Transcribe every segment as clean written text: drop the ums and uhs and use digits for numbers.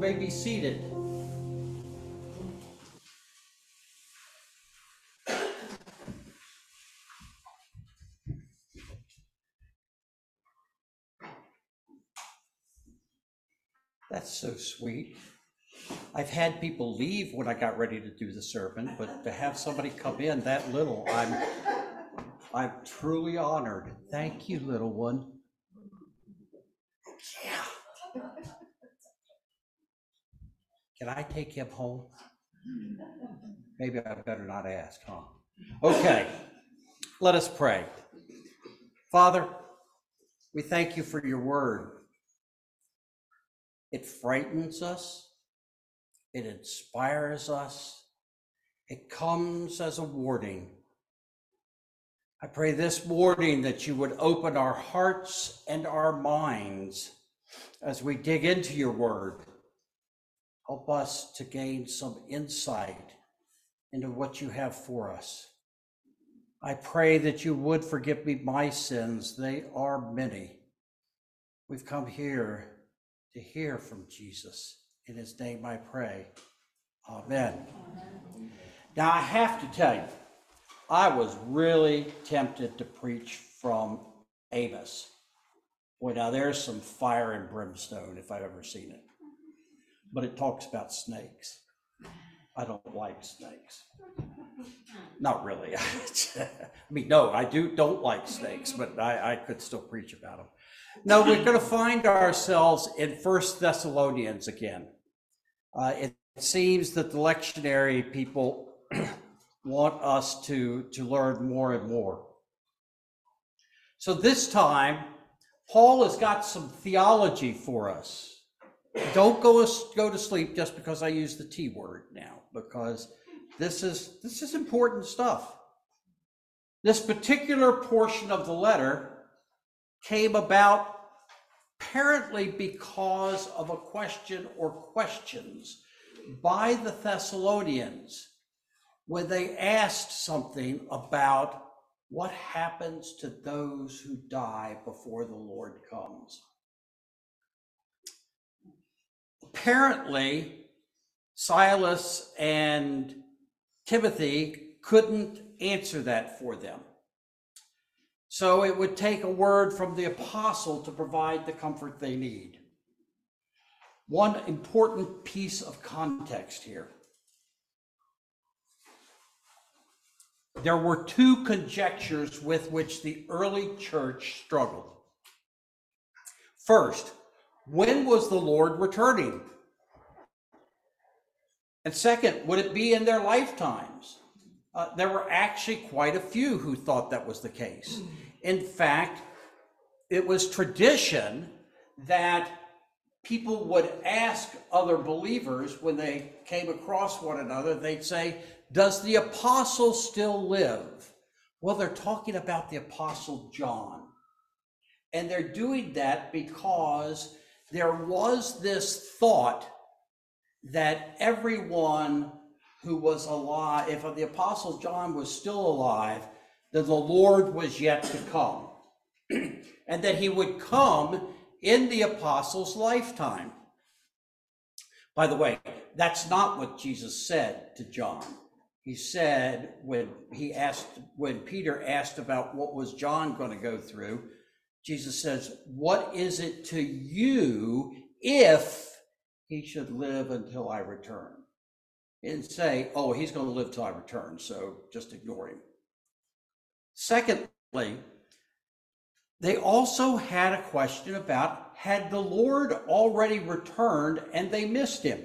may be seated. That's so sweet. I've had people leave when I got ready to do the sermon, but to have somebody come in that little, I'm truly honored. Thank you, little one. Yeah. Can I take him home? Maybe I better not ask, huh? Okay, let us pray. Father, we thank you for your word. It frightens us. It inspires us. It comes as a warning. I pray this morning that you would open our hearts and our minds as we dig into your word. Help us to gain some insight into what you have for us. I pray that you would forgive me my sins. They are many. We've come here to hear from Jesus. In his name I pray. Amen. Amen. Now I have to tell you, I was really tempted to preach from Amos. Boy, now there's some fire and brimstone if I've ever seen it. But it talks about snakes. I don't like snakes. Not really. I mean, no, I don't like snakes, but I could still preach about them. No, we're going to find ourselves in 1 Thessalonians again. It seems that the lectionary people want us to learn more and more. So this time, Paul has got some theology for us. Don't go to sleep just because I use the T word now, because this is important stuff. This particular portion of the letter came about apparently because of a question or questions by the Thessalonians when they asked something about what happens to those who die before the Lord comes. Apparently, Silas and Timothy couldn't answer that for them. So it would take a word from the apostle to provide the comfort they need. One important piece of context here. There were two conjectures with which the early church struggled. First, when was the Lord returning? And second, would it be in their lifetimes? There were actually quite a few who thought that was the case. In fact, it was tradition that people would ask other believers when they came across one another, they'd say, does the apostle still live? Well, they're talking about the apostle John. And they're doing that because there was this thought that everyone who was alive, if the apostle John was still alive, that the Lord was yet to come. And that he would come in the apostle's lifetime. By the way, that's not what Jesus said to John. He said when Peter asked about what was John going to go through, Jesus says, what is it to you if he should live until I return? He didn't say, oh, he's going to live till I return, so just ignore him. Secondly, they also had a question about, had the Lord already returned and they missed him?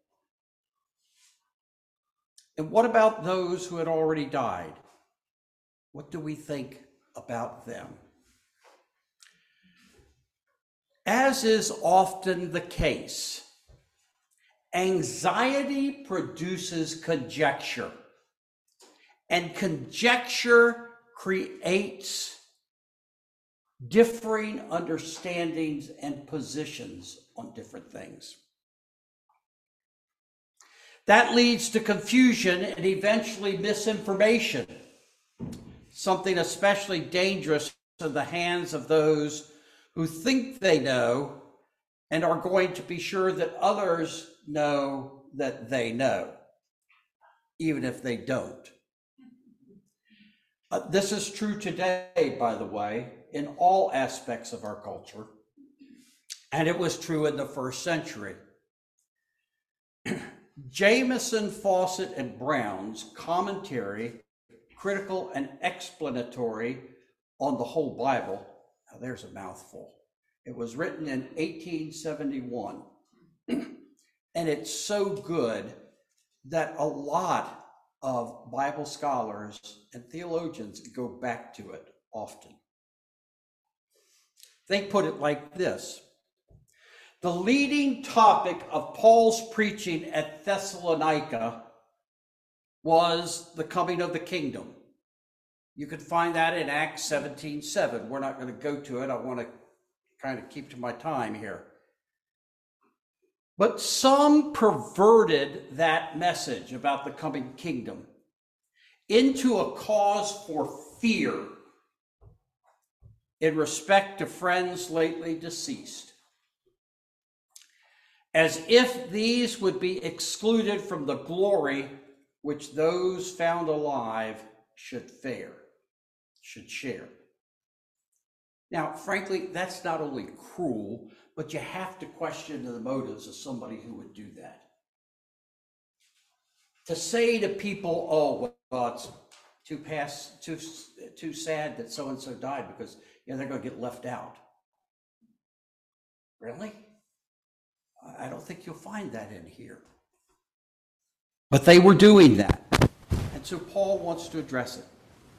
And what about those who had already died? What do we think about them? As is often the case, anxiety produces conjecture, and conjecture creates differing understandings and positions on different things. That leads to confusion and eventually misinformation, something especially dangerous in the hands of those who think they know and are going to be sure that others know that they know, even if they don't. This is true today, by the way, in all aspects of our culture, and it was true in the first century. Jamieson, Fawcett, and Brown's commentary, critical and explanatory on the whole Bible, now there's a mouthful. It was written in 1871, and it's so good that a lot of Bible scholars and theologians go back to it often. They put it like this: the leading topic of Paul's preaching at Thessalonica was the coming of the kingdom. You can find that in Acts 17:7. We're not going to go to it. I want to kind of keep to my time here. But some perverted that message about the coming kingdom into a cause for fear in respect to friends lately deceased, as if these would be excluded from the glory which those found alive should share. Now, frankly, that's not only cruel, but you have to question the motives of somebody who would do that. To say to people, oh, well, it's too sad that so-and-so died because they're going to get left out. Really? I don't think you'll find that in here. But they were doing that. And so Paul wants to address it.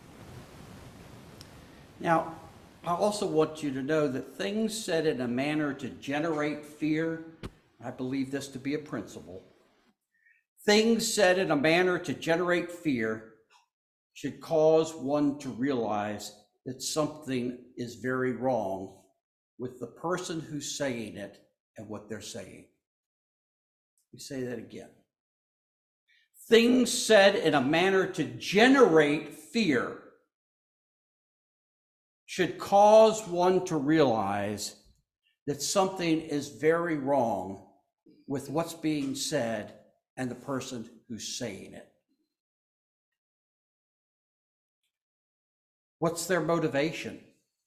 Now, I also want you to know that things said in a manner to generate fear, I believe this to be a principle. Things said in a manner to generate fear should cause one to realize that something is very wrong with the person who's saying it and what they're saying. We say that again. Things said in a manner to generate fear should cause one to realize that something is very wrong with what's being said and the person who's saying it. What's their motivation?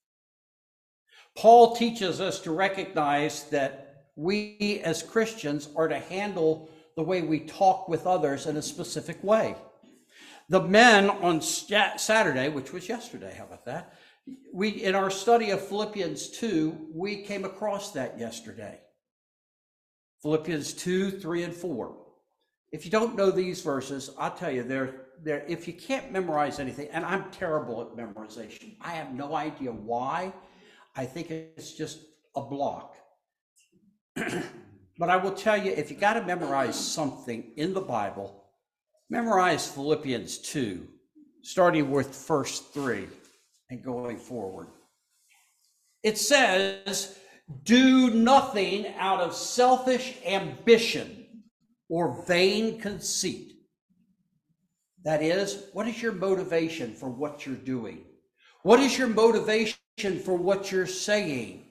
Paul teaches us to recognize that we as Christians are to handle the way we talk with others in a specific way. The men on Saturday, which was yesterday, how about that? In our study of Philippians 2, we came across that yesterday. Philippians 2, 3, and 4. If you don't know these verses, I'll tell you, they're if you can't memorize anything, and I'm terrible at memorization. I have no idea why. I think it's just a block. But I will tell you, if you got to memorize something in the Bible, memorize Philippians 2, starting with verse 3 and going forward. It says, do nothing out of selfish ambition or vain conceit. That is, what is your motivation for what you're doing? What is your motivation for what you're saying?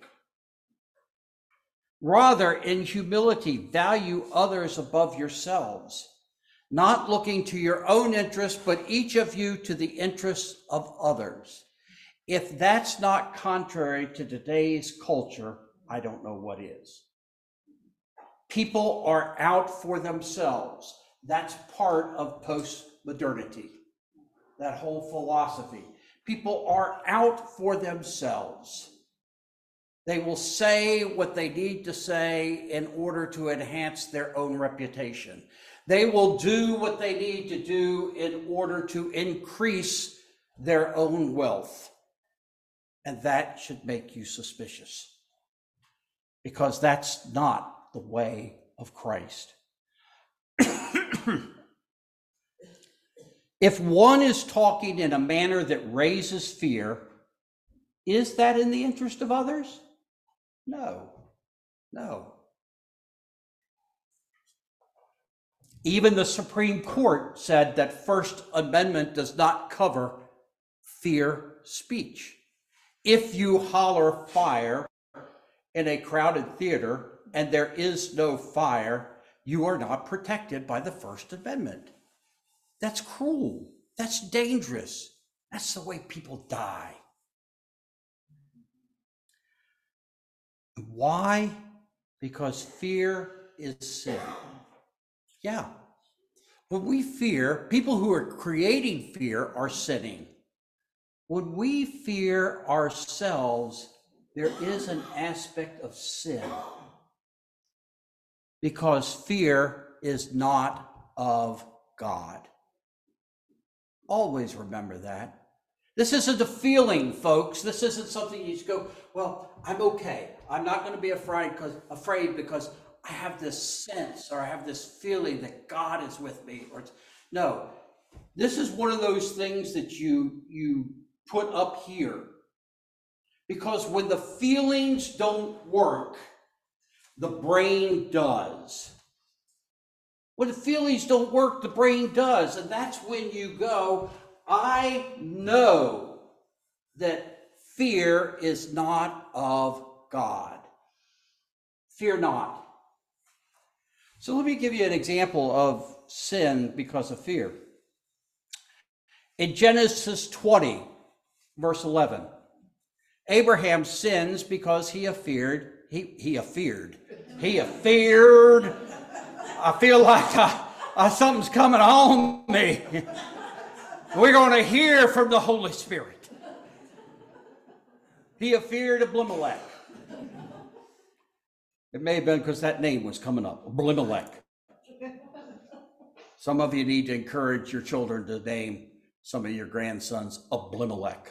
Rather, in humility, value others above yourselves, not looking to your own interests, but each of you to the interests of others. If that's not contrary to today's culture, I don't know what is. People are out for themselves. That's part of post-modernity, that whole philosophy. People are out for themselves. They will say what they need to say in order to enhance their own reputation. They will do what they need to do in order to increase their own wealth. And that should make you suspicious, because that's not the way of Christ. If one is talking in a manner that raises fear, is that in the interest of others? No. Even the Supreme Court said that First Amendment does not cover fear speech. If you holler fire in a crowded theater and there is no fire, you are not protected by the First Amendment. That's cruel. That's dangerous. That's the way people die. Why? Because fear is sin. Yeah. When we fear, people who are creating fear are sinning. When we fear ourselves, there is an aspect of sin, because fear is not of God. Always remember that. This isn't a feeling, folks. This isn't something you just go, well, I'm okay. I'm not going to be afraid because I have this sense, or I have this feeling that God is with me. No, this is one of those things that you put up here, because when the feelings don't work, the brain does. When the feelings don't work, the brain does. And that's when you go, I know that fear is not of God. Fear not. So let me give you an example of sin because of fear. In Genesis 20, verse 11, Abraham sins because he feared. I feel like something's coming on me. We're going to hear from the Holy Spirit. He feared Abimelech. It may have been because that name was coming up, Abimelech. Some of you need to encourage your children to name some of your grandsons Abimelech.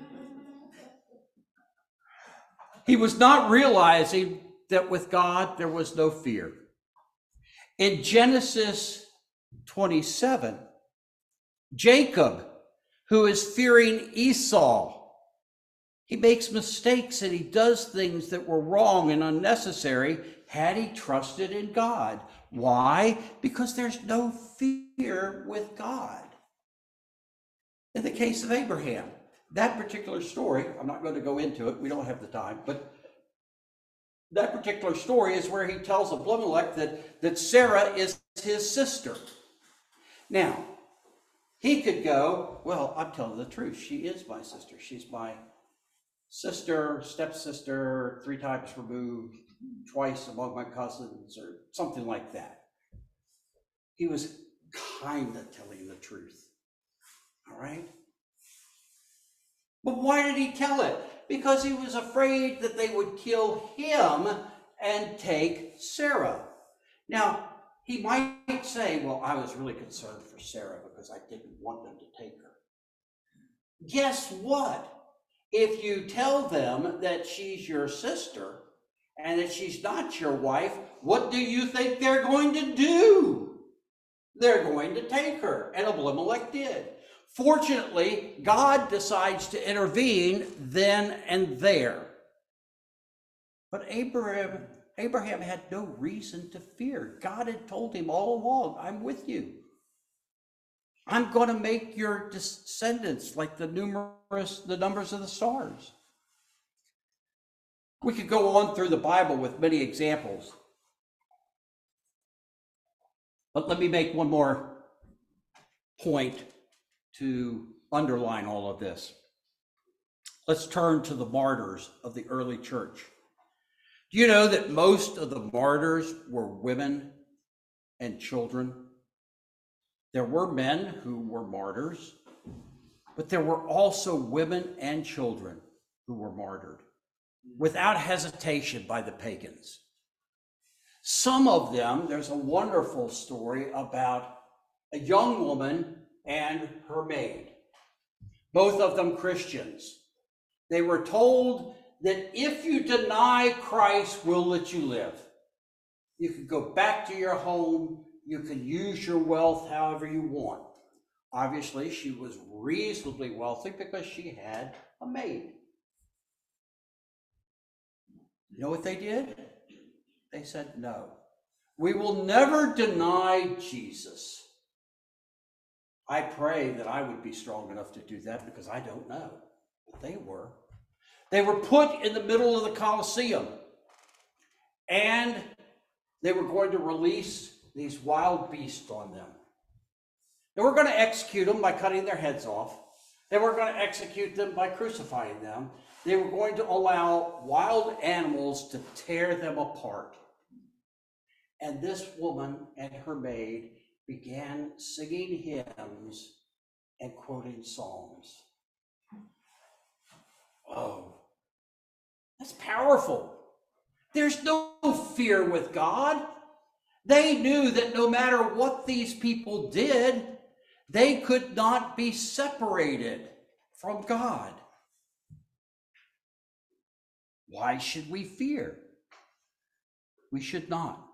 He was not realizing that with God there was no fear. In Genesis 27, Jacob, who is fearing Esau, he makes mistakes and he does things that were wrong and unnecessary had he trusted in God. Why? Because there's no fear with God. In the case of Abraham, that particular story, I'm not going to go into it, we don't have the time, but that particular story is where he tells Abimelech that Sarah is his sister. Now, he could go, well, I'm telling the truth, she is my sister. She's my sister, stepsister, 3 times removed, twice among my cousins, or something like that. He was kind of telling the truth. All right? But why did he tell it? Because he was afraid that they would kill him and take Sarah. Now, he might say, well, I was really concerned for Sarah because I didn't want them to take her. Guess what? If you tell them that she's your sister and that she's not your wife, what do you think they're going to do? They're going to take her, and Abimelech did. Fortunately, God decides to intervene then and there. But Abraham had no reason to fear. God had told him all along, I'm with you. I'm going to make your descendants like the numbers of the stars. We could go on through the Bible with many examples. But let me make one more point to underline all of this. Let's turn to the martyrs of the early church. Do you know that most of the martyrs were women and children? There were men who were martyrs, but there were also women and children who were martyred without hesitation by the pagans. Some of them, there's a wonderful story about a young woman and her maid, both of them Christians. They were told that if you deny Christ, we'll let you live. You can go back to your home. You can use your wealth however you want. Obviously, she was reasonably wealthy because she had a maid. You know what they did? They said, no, we will never deny Jesus. I pray that I would be strong enough to do that because I don't know, but they were. They were put in the middle of the Colosseum, and they were going to release these wild beasts on them. They were going to execute them by cutting their heads off. They were going to execute them by crucifying them. They were going to allow wild animals to tear them apart. And this woman and her maid began singing hymns and quoting psalms. Oh, that's powerful. There's no fear with God. They knew that no matter what these people did, they could not be separated from God. Why should we fear? We should not.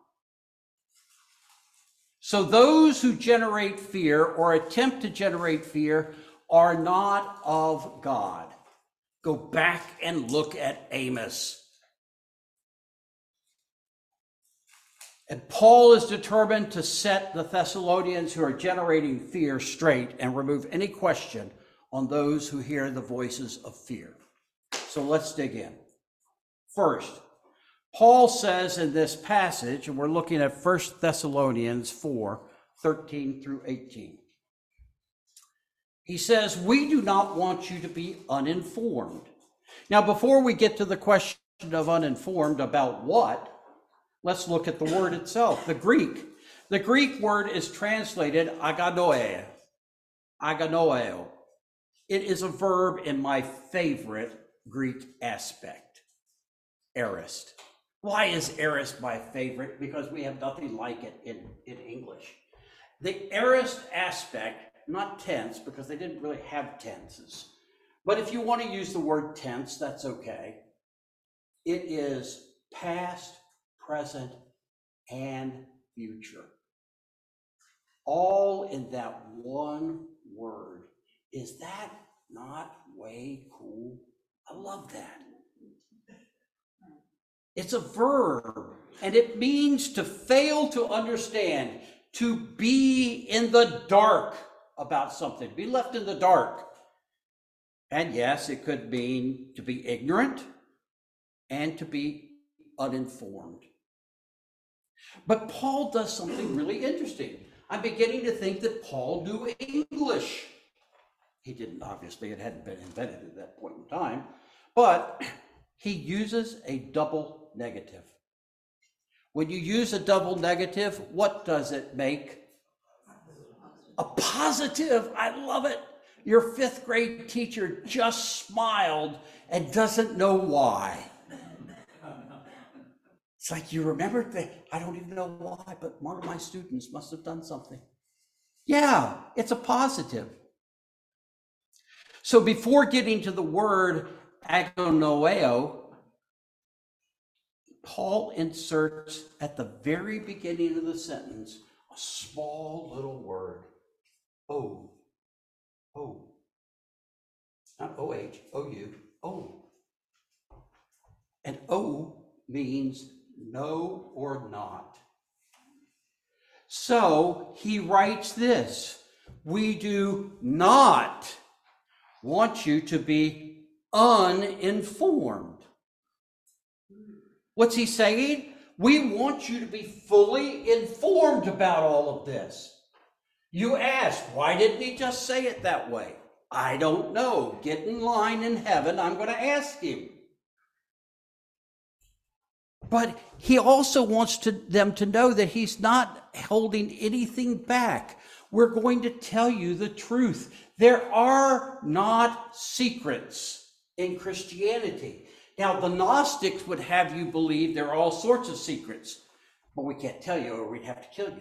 So those who generate fear or attempt to generate fear are not of God. Go back and look at Amos. And Paul is determined to set the Thessalonians who are generating fear straight and remove any question on those who hear the voices of fear. So let's dig in. First, Paul says in this passage, and we're looking at 1 Thessalonians 4, 13 through 18. He says, we do not want you to be uninformed. Now, before we get to the question of uninformed about what, let's look at the word itself, the Greek. The Greek word is translated aganoeo. Aganoeo. It is a verb in my favorite Greek aspect, aorist. Why is aorist my favorite? Because we have nothing like it in English. The aorist aspect, not tense, because they didn't really have tenses. But if you want to use the word tense, that's okay. It is past, present, and future. All in that one word. Is that not way cool? I love that. It's a verb, and it means to fail to understand, to be in the dark about something, be left in the dark. And yes, it could mean to be ignorant and to be uninformed. But Paul does something really interesting. I'm beginning to think that Paul knew English. He didn't, obviously, it hadn't been invented at that point in time, but he uses a double negative. When you use a double negative, what does it make? A positive. I love it. Your fifth grade teacher just smiled and doesn't know why. It's like, you remembered that? I don't even know why, but one of my students must have done something. Yeah, it's a positive. So before getting to the word agonoeo, Paul inserts at the very beginning of the sentence a small little word, O. O. Not O-H, O-U, O. And O means no or not. So he writes this: we do not want you to be uninformed. What's he saying? We want you to be fully informed about all of this. You ask, why didn't he just say it that way? I don't know. Get in line in heaven. I'm going to ask him. But he also wants them to know that he's not holding anything back. We're going to tell you the truth. There are not secrets in Christianity. Now, the Gnostics would have you believe there are all sorts of secrets, but we can't tell you or we'd have to kill you.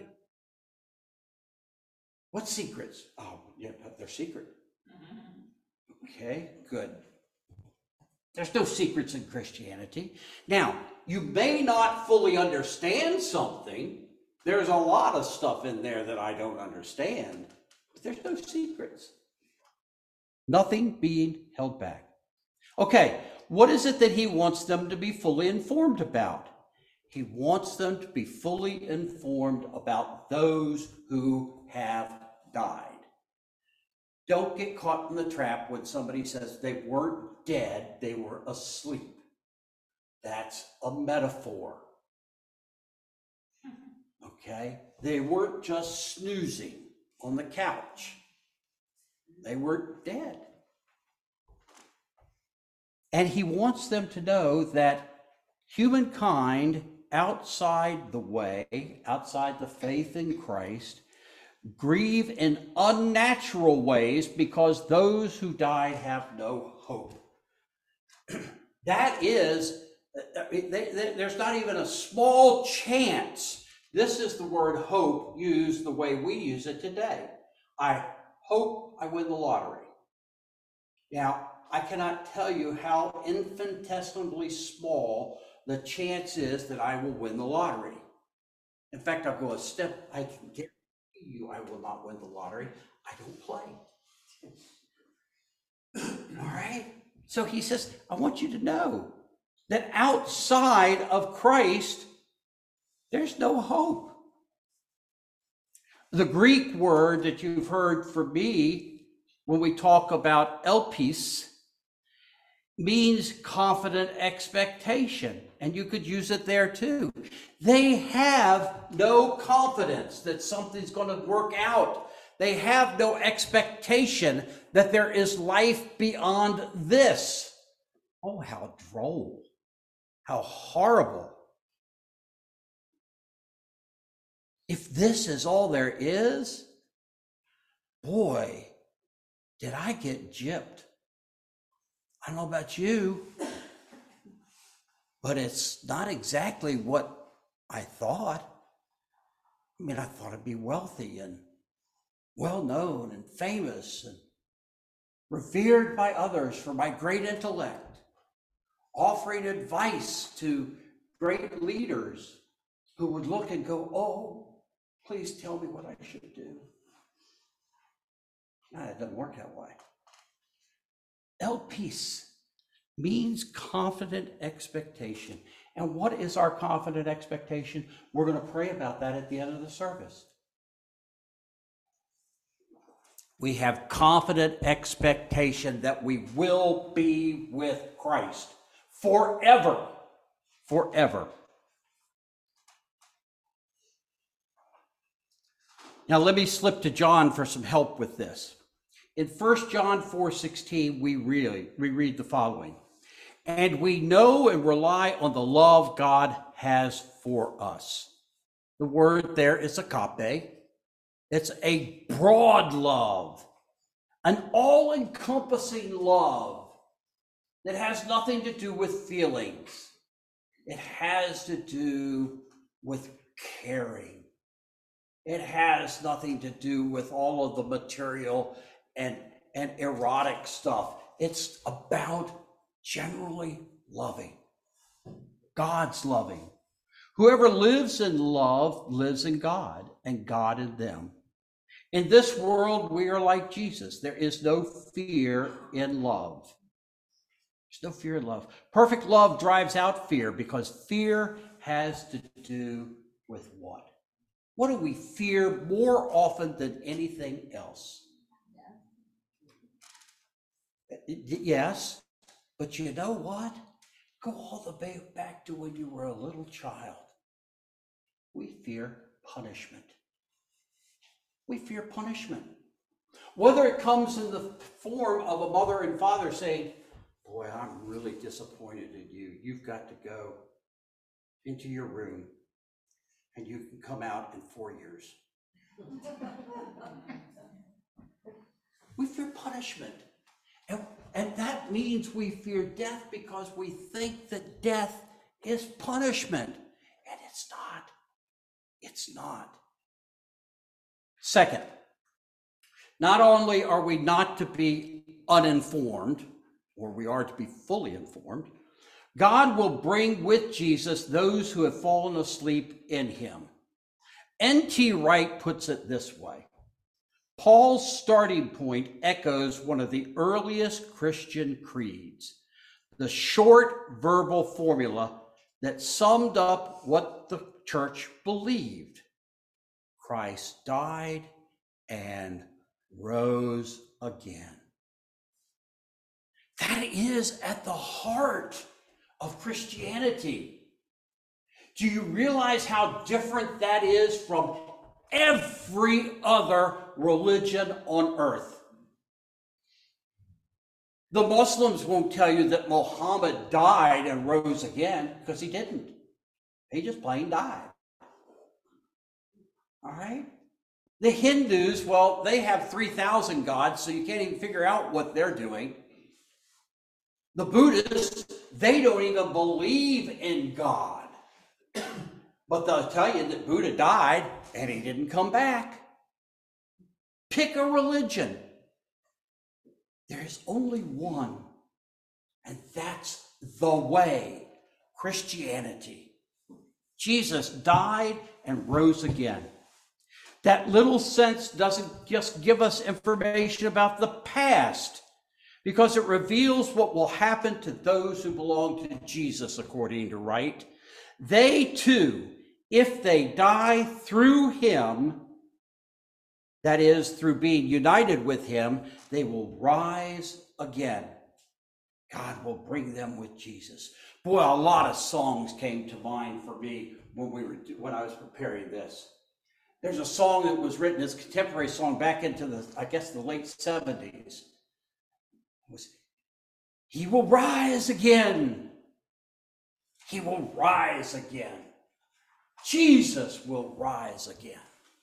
What secrets? Oh, yeah, they're secret. Okay, good. There's no secrets in Christianity. Now, you may not fully understand something. There's a lot of stuff in there that I don't understand, but there's no secrets. Nothing being held back. Okay, what is it that he wants them to be fully informed about? He wants them to be fully informed about those who have died. Don't get caught in the trap when somebody says they weren't dead, they were asleep. That's a metaphor. okay? They weren't just snoozing on the couch. They were dead. And he wants them to know that humankind outside the way, outside the faith in Christ, grieve in unnatural ways because those who died have no hope. That is, there's not even a small chance. This is the word hope used the way we use it today. I hope I win the lottery. Now, I cannot tell you how infinitesimally small the chance is that I will win the lottery. In fact, I'll go a step, I can guarantee you I will not win the lottery. I don't play. All right? So he says, I want you to know that outside of Christ, there's no hope. The Greek word that you've heard from me when we talk about elpis means confident expectation, and you could use it there too. They have no confidence that something's going to work out. They have no expectation that there is life beyond this. Oh, how droll. How horrible. If this is all there is, boy, did I get gypped. I don't know about you, but it's not exactly what I thought. I mean, I thought I'd be wealthy and well-known and famous and revered by others for my great intellect, offering advice to great leaders who would look and go, oh, please tell me what I should do. No, it doesn't work that way. Elpis means confident expectation. And what is our confident expectation? We're going to pray about that at the end of the service. We have confident expectation that we will be with Christ forever, forever. Now let me slip to John for some help with this. In 1 John 4:16, we read the following. And we know and rely on the love God has for us. The word there is agape. It's a broad love, an all-encompassing love that has nothing to do with feelings. It has to do with caring. It has nothing to do with all of the material and erotic stuff. It's about generally loving. God's loving. Whoever lives in love lives in God and God in them. In this world, we are like Jesus. There is no fear in love. There's no fear in love. Perfect love drives out fear because fear has to do with what? What do we fear more often than anything else? Yes, but you know what? Go all the way back to when you were a little child. We fear punishment. We fear punishment. Whether it comes in the form of a mother and father saying, boy, I'm really disappointed in you. You've got to go into your room and you can come out in 4 years. We fear punishment. And that means we fear death because we think that death is punishment. And it's not. It's not. Second, not only are we not to be uninformed, or we are to be fully informed, God will bring with Jesus those who have fallen asleep in him. N.T. Wright puts it this way. Paul's starting point echoes one of the earliest Christian creeds, the short verbal formula that summed up what the church believed. Christ died and rose again. That is at the heart of Christianity. Do you realize how different that is from every other religion on earth? The Muslims won't tell you that Muhammad died and rose again, because he didn't. He just plain died. All right? The Hindus, well, they have 3,000 gods, so you can't even figure out what they're doing. The Buddhists, they don't even believe in God. But they'll tell you that Buddha died and he didn't come back. Pick a religion. There's only one, and that's the way, Christianity. Jesus died and rose again. That little sense doesn't just give us information about the past, because it reveals what will happen to those who belong to Jesus, according to Wright. They too, if they die through him, that is, through being united with him, they will rise again. God will bring them with Jesus. Boy, a lot of songs came to mind for me when I was preparing this. There's a song that was written as a contemporary song back into the late 70s. It was, he will rise again. He will rise again. Jesus will rise again.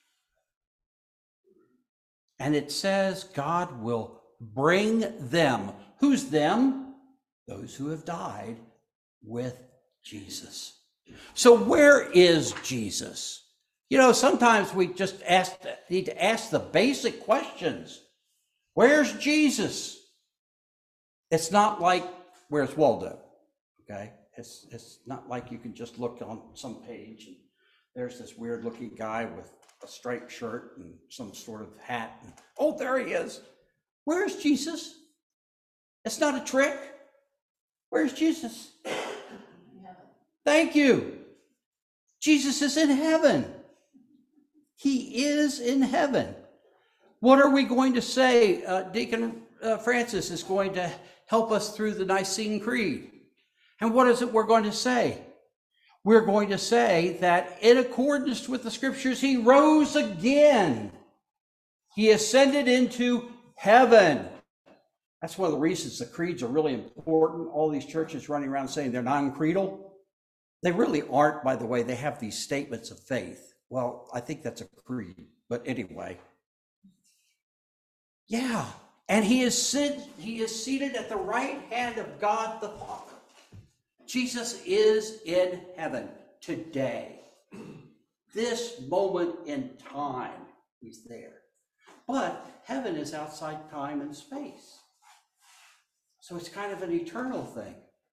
And it says God will bring them. Who's them? Those who have died with Jesus. So where is Jesus? You know, sometimes we just need to ask the basic questions. Where's Jesus? It's not like, where's Waldo? Okay? It's not like you can just look on some page and there's this weird looking guy with a striped shirt and some sort of hat. And, oh, there he is. Where's Jesus? It's not a trick. Where's Jesus? Thank you. Jesus is in heaven. He is in heaven. What are we going to say? Deacon Francis is going to help us through the Nicene Creed. And what is it we're going to say? We're going to say that in accordance with the scriptures, he rose again. He ascended into heaven. That's one of the reasons the creeds are really important. All these churches running around saying they're non-creedal. They really aren't, by the way. They have these statements of faith. Well, I think that's a creed, but anyway. Yeah, and he is seated at the right hand of God the Father. Jesus is in heaven today. This moment in time, he's there. But heaven is outside time and space. So it's kind of an eternal thing.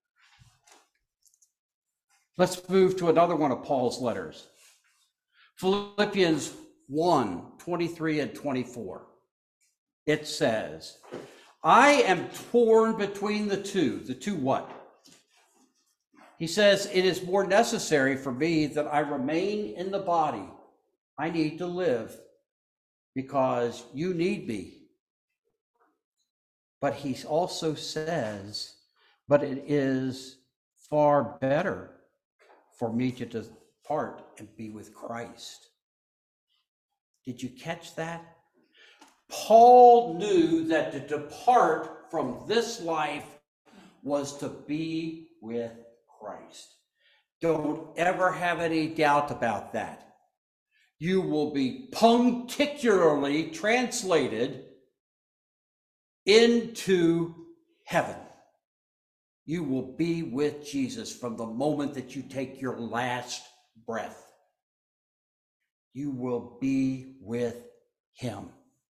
Let's move to another one of Paul's letters. Philippians 1, 23 and 24. It says, I am torn between the two. The two what? He says, it is more necessary for me that I remain in the body. I need to live because you need me. But he also says, but it is far better for me to depart and be with Christ. Did you catch that? Paul knew that to depart from this life was to be with Christ. Don't ever have any doubt about that. You will be punctiliarly translated into heaven. You will be with Jesus from the moment that you take your last breath. You will be with him.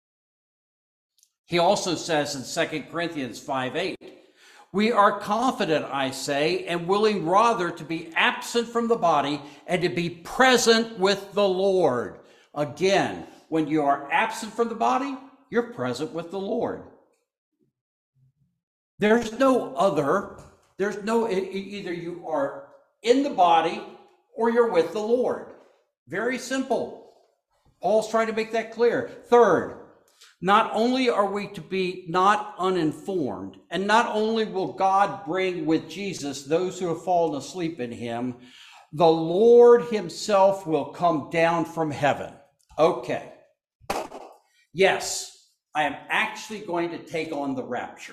He also says in 2 Corinthians 5:8, we are confident, I say, and willing rather to be absent from the body and to be present with the Lord. Again, when you are absent from the body, you're present with the Lord. There's no either you are in the body or you're with the Lord. Very simple. Paul's trying to make that clear. Third, not only are we to be not uninformed, and not only will God bring with Jesus those who have fallen asleep in him, The Lord himself will come down from heaven. Okay. Yes, I am actually going to take on the rapture.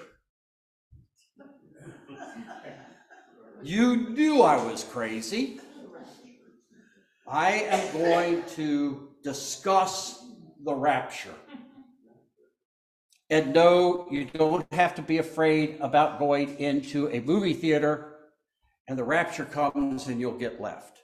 You knew I was crazy. I am going to discuss the rapture. And no, you don't have to be afraid about going into a movie theater and the rapture comes and you'll get left.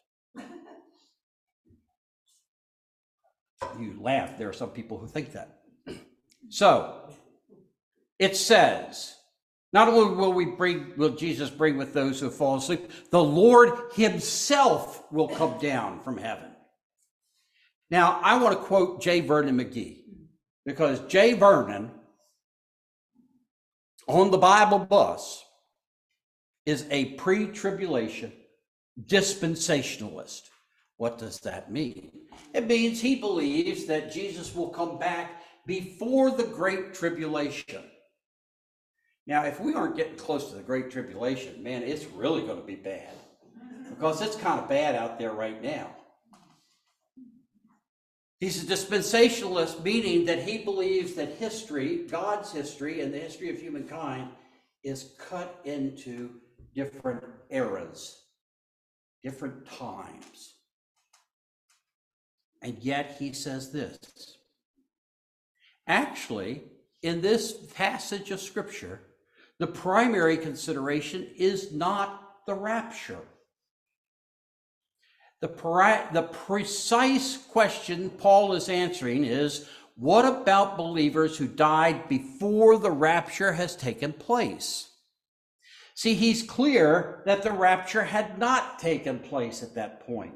You laugh. There are some people who think that. So it says, not only will Jesus bring with those who fall asleep, the Lord himself will come down from heaven. Now, I want to quote J. Vernon McGee, because J. Vernon on the Bible bus is a pre-tribulation dispensationalist. What does that mean? It means he believes that Jesus will come back before the Great Tribulation. Now, if we aren't getting close to the Great Tribulation, man, it's really going to be bad, because it's kind of bad out there right now. He's a dispensationalist, meaning that he believes that history, God's history, and the history of humankind is cut into different eras, different times. And yet he says this. Actually, in this passage of Scripture, the primary consideration is not the rapture. The precise question Paul is answering is, what about believers who died before the rapture has taken place? See, he's clear that the rapture had not taken place at that point.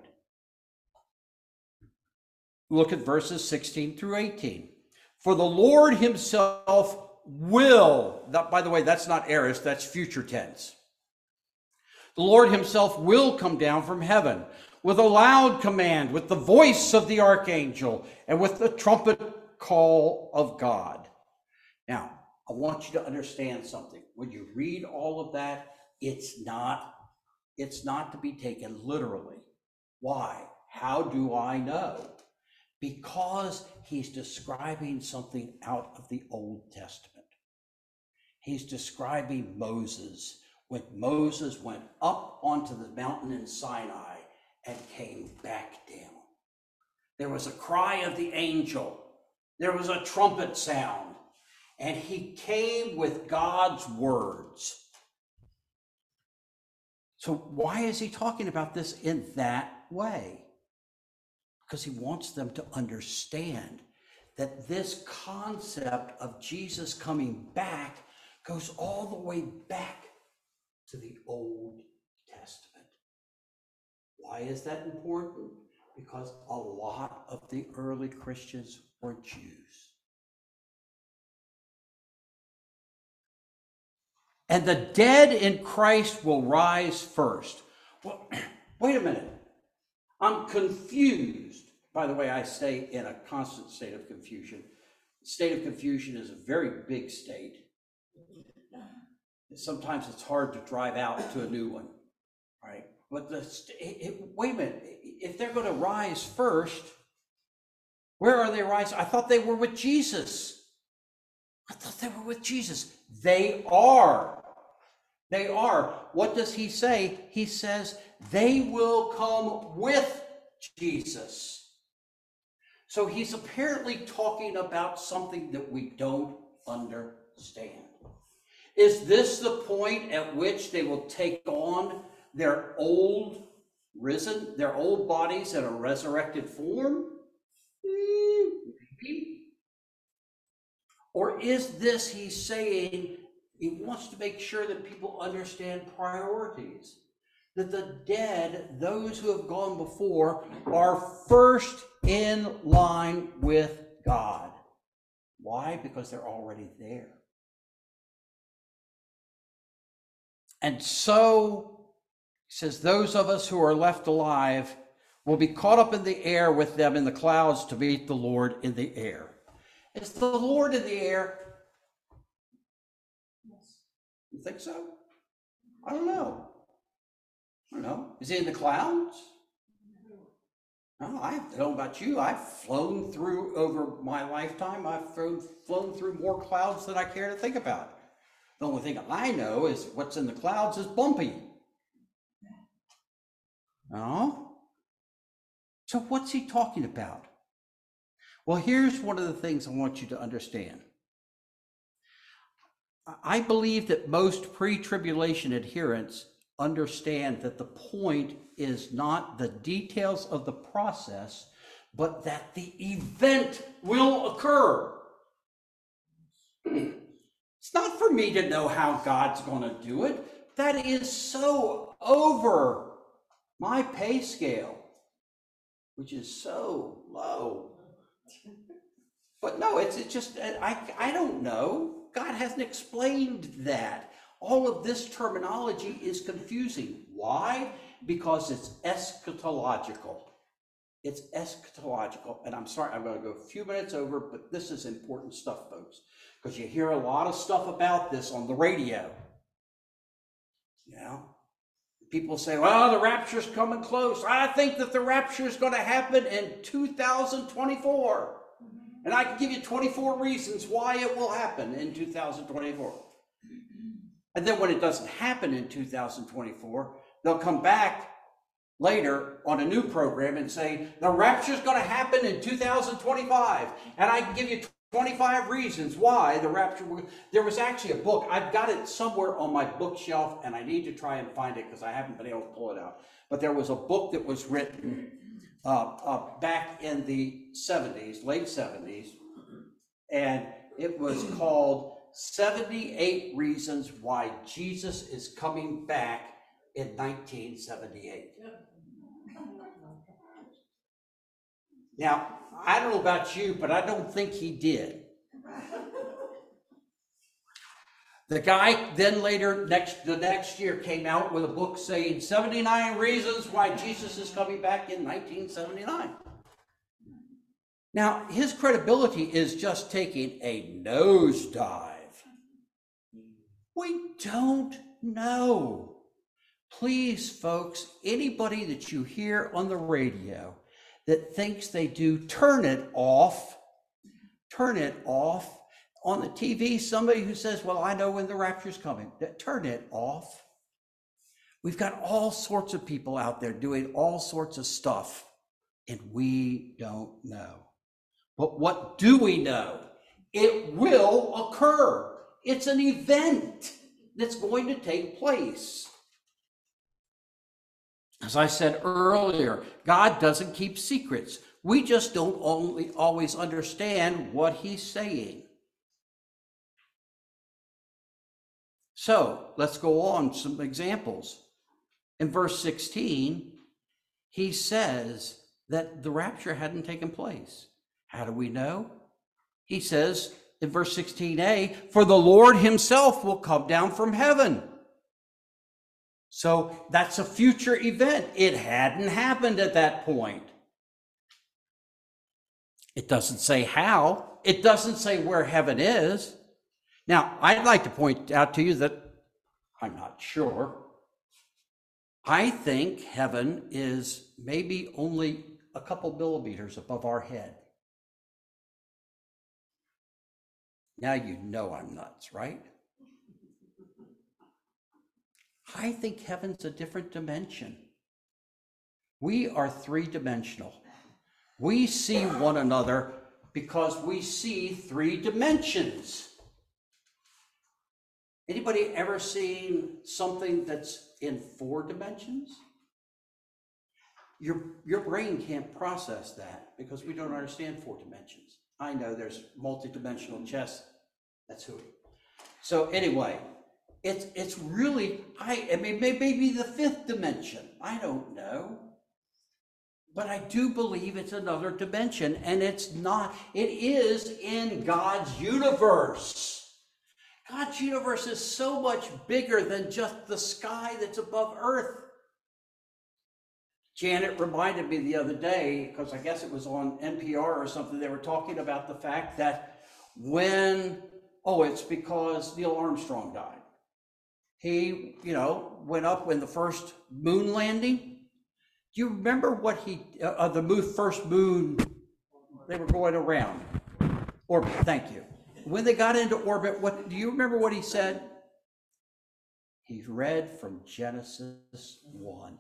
Look at verses 16 through 18. For the Lord himself will, by the way, that's not aorist, that's future tense. The Lord himself will come down from heaven with a loud command, with the voice of the archangel, and with the trumpet call of God. Now, I want you to understand something. When you read all of that, it's not to be taken literally. Why? How do I know? Because he's describing something out of the Old Testament. He's describing Moses, when Moses went up onto the mountain in Sinai and came back down. There was a cry of the angel. There was a trumpet sound. And he came with God's words. So why is he talking about this in that way? Because he wants them to understand that this concept of Jesus coming back goes all the way back to the Old Testament. Why is that important? Because a lot of the early Christians were Jews. And the dead in Christ will rise first. Well, wait a minute. I'm confused. By the way, I stay in a constant state of confusion. The state of confusion is a very big state. Sometimes it's hard to drive out to a new one, right? But wait a minute. If they're going to rise first, where are they rising? I thought they were with Jesus. I thought they were with Jesus. They are. They are. What does he say? He says they will come with Jesus. So he's apparently talking about something that we don't understand. Is this the point at which they will take on their old bodies in a resurrected form? Maybe. Or is this, he's saying, he wants to make sure that people understand priorities, that the dead, those who have gone before, are first in line with God. Why? Because they're already there. And so, he says, those of us who are left alive will be caught up in the air with them in the clouds to meet the Lord in the air. Is the Lord in the air? Yes. You think so? I don't know. I don't know. Is he in the clouds? No, I don't know about you. I've flown through, over my lifetime, I've flown through more clouds than I care to think about. The only thing I know is what's in the clouds is bumpy. No? So what's he talking about? Well, here's one of the things I want you to understand. I believe that most pre-tribulation adherents understand that the point is not the details of the process, but that the event will occur. It's not for me to know how God's going to do it. That is so over my pay scale, which is so low. But no, it's just, I don't know. God hasn't explained that. All of this terminology is confusing. Why? Because it's eschatological. It's eschatological. And I'm sorry, I'm going to go a few minutes over, but this is important stuff, folks, because you hear a lot of stuff about this on the radio. You know, people say, well, the rapture's coming close. I think that the rapture is going to happen in 2024. And I can give you 24 reasons why it will happen in 2024. And then when it doesn't happen in 2024, they'll come back later on a new program and say, the rapture is going to happen in 2025. And I can give you 25 reasons why the rapture will. There was actually a book. I've got it somewhere on my bookshelf, and I need to try and find it because I haven't been able to pull it out. But there was a book that was written back in the 70s, late 70s, and it was called 78 Reasons Why Jesus is Coming Back in 1978. Now, I don't know about you, but I don't think he did. The guy then later, the next year, came out with a book saying 79 Reasons Why Jesus is Coming Back in 1979. Now, his credibility is just taking a nosedive. We don't know. Please, folks, anybody that you hear on the radio that thinks they do, turn it off. Turn it off. On the TV, somebody who says, well, I know when the rapture's coming. Turn it off. We've got all sorts of people out there doing all sorts of stuff, and we don't know. But what do we know? It will occur. It's an event that's going to take place. As I said earlier, God doesn't keep secrets. We just don't always understand what he's saying. So let's go on some examples. In verse 16, he says that the rapture hadn't taken place. How do we know? He says in verse 16a, for the Lord himself will come down from heaven. So that's a future event. It hadn't happened at that point. It doesn't say how. It doesn't say where heaven is. Now, I'd like to point out to you that I'm not sure. I think heaven is maybe only a couple millimeters above our head. Now you know I'm nuts, right? I think heaven's a different dimension. We are three-dimensional. We see one another because we see three dimensions. Anybody ever seen something that's in 4 dimensions? Your brain can't process that because we don't understand 4 dimensions. I know there's multidimensional chess. That's who. So anyway, it's really, I mean, maybe the 5th dimension. I don't know. But I do believe it's another dimension, and it's not, it is in God's universe. God's universe is so much bigger than just the sky that's above Earth. Janet reminded me the other day, because I guess it was on NPR or something, they were talking about the fact that it's because Neil Armstrong died. He, went up when the first moon landing. Do you remember what the first moon, they were going around? Orbit, thank you. When they got into orbit, do you remember what he said? He read from Genesis 1.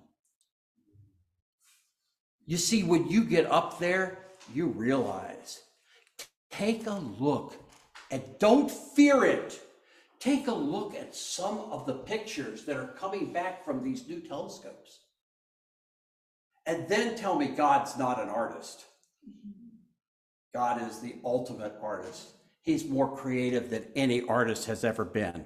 You see, when you get up there, you realize, take a look, and don't fear it. Take a look at some of the pictures that are coming back from these new telescopes. And then tell me God's not an artist. God is the ultimate artist. He's more creative than any artist has ever been.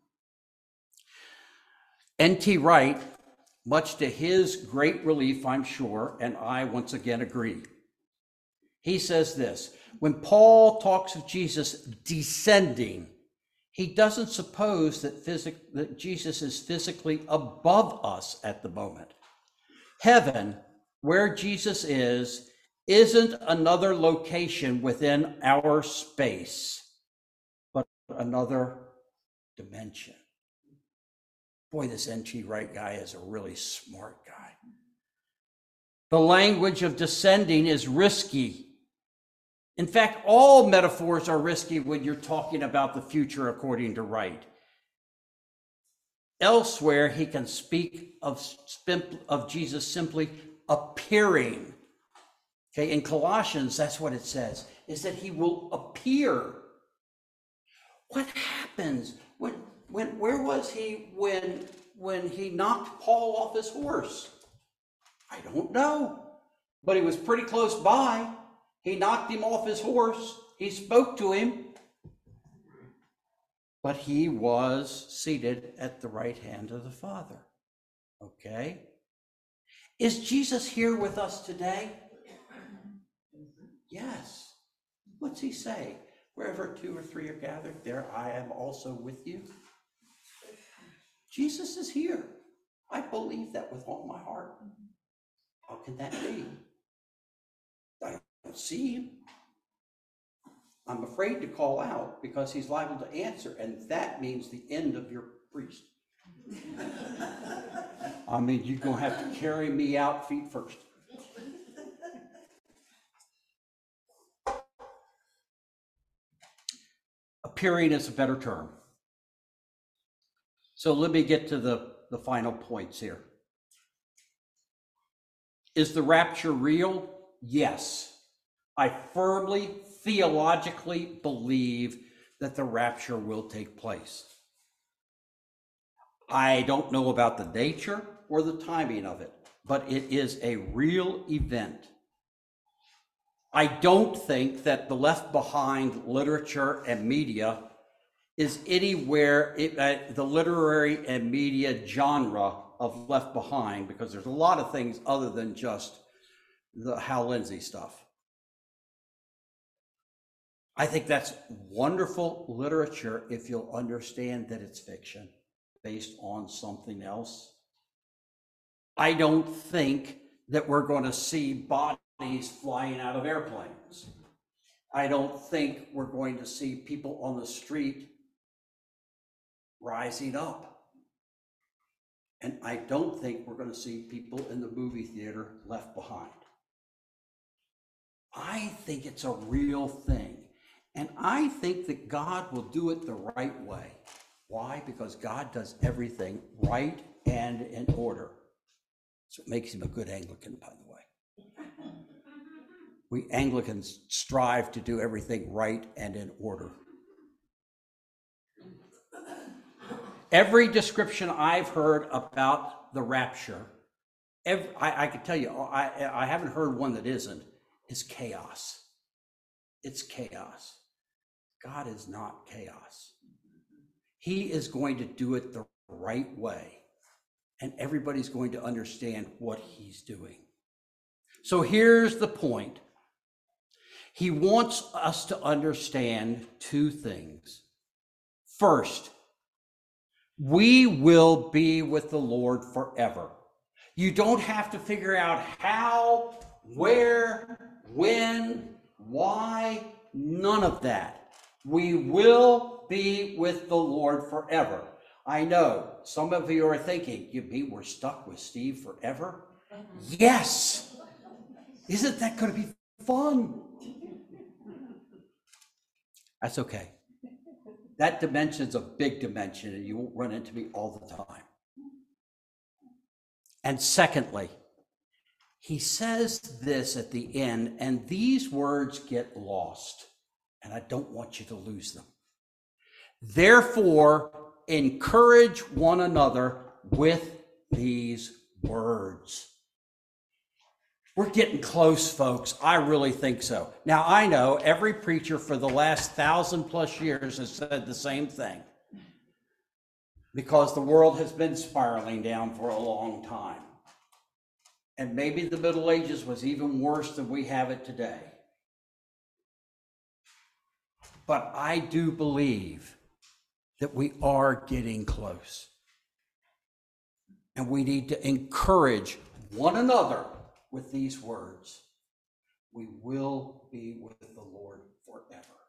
N.T. Wright, much to his great relief, I'm sure, and I once again agree. He says this, when Paul talks of Jesus descending, he doesn't suppose that Jesus is physically above us at the moment. Heaven, where Jesus is, isn't another location within our space, but another dimension. Boy, this N.T. Wright guy is a really smart guy. The language of descending is risky. In fact, all metaphors are risky when you're talking about the future, according to Wright. Elsewhere, he can speak of Jesus simply appearing. Okay, in Colossians, that's what it says, is that he will appear. What happens where was he when he knocked Paul off his horse? I don't know, but he was pretty close by. He knocked him off his horse. He spoke to him, but he was seated at the right hand of the Father. Okay? Is Jesus here with us today? Yes. What's he say? Wherever 2 or 3 are gathered, there I am also with you. Jesus is here. I believe that with all my heart. How can that be? I don't see him. I'm afraid to call out because he's liable to answer, and that means the end of your priest. I mean, you're going to have to carry me out feet first. Appearing is a better term. So let me get to the final points here. Is the rapture real? Yes. I firmly, theologically believe that the rapture will take place. I don't know about the nature or the timing of it, but it is a real event. I don't think that the Left Behind literature and media is anywhere, the literary and media genre of Left Behind, because there's a lot of things other than just the Hal Lindsey stuff. I think that's wonderful literature if you'll understand that it's fiction based on something else. I don't think that we're going to see bodies flying out of airplanes. I don't think we're going to see people on the street rising up. And I don't think we're going to see people in the movie theater left behind. I think it's a real thing. And I think that God will do it the right way. Why? Because God does everything right and in order. So it makes him a good Anglican, by the way. We Anglicans strive to do everything right and in order. Every description I've heard about the rapture, I can tell you, I haven't heard one that isn't, is chaos. It's chaos. God is not chaos. He is going to do it the right way, and everybody's going to understand what he's doing. So here's the point. He wants us to understand 2 things. First, we will be with the Lord forever. You don't have to figure out how, where, when, why, none of that. We will be with the Lord forever. I know some of you are thinking, you mean we're stuck with Steve forever? Yes. Isn't that going to be fun? That's okay. That dimension's a big dimension, and you won't run into me all the time. And secondly, he says this at the end, and these words get lost, and I don't want you to lose them. Therefore, encourage one another with these words. We're getting close, folks. I really think so. Now, I know every preacher for the last 1,000+ years has said the same thing, because the world has been spiraling down for a long time. And maybe the Middle Ages was even worse than we have it today. But I do believe that we are getting close. And we need to encourage one another with these words. We will be with the Lord forever.